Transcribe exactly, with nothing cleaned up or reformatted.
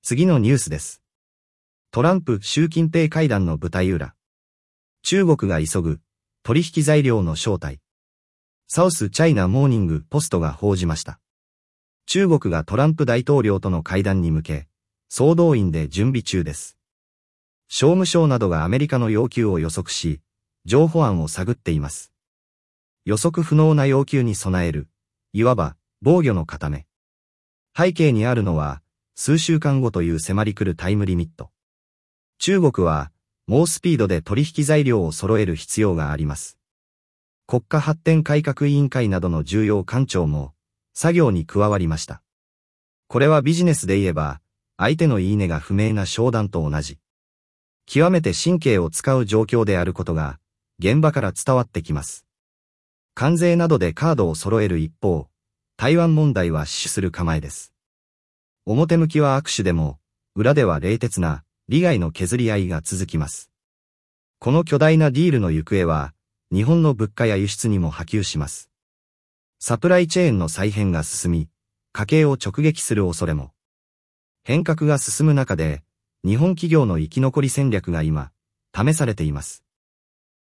次のニュースです。トランプ・習近平会談の舞台裏。中国が急ぐ取引材料の正体。サウスチャイナモーニングポストが報じました。中国がトランプ大統領との会談に向け、総動員で準備中です。商務省などがアメリカの要求を予測し、譲歩案を探っています。予測不能な要求に備える、いわば防御の固め。背景にあるのは、数週間後という迫り来るタイムリミット。中国は、猛スピードで取引材料を揃える必要があります。国家発展改革委員会などの重要官庁も、作業に加わりました。これはビジネスで言えば、相手の言い値が不明な商談と同じ。極めて神経を使う状況であることが、現場から伝わってきます。関税などでカードを揃える一方、台湾問題は死守する構えです。表向きは握手でも、裏では冷徹な利害の削り合いが続きます。この巨大なディールの行方は、日本の物価や輸出にも波及します。サプライチェーンの再編が進み、家計を直撃する恐れも。変革が進む中で、日本企業の生き残り戦略が今、試されています。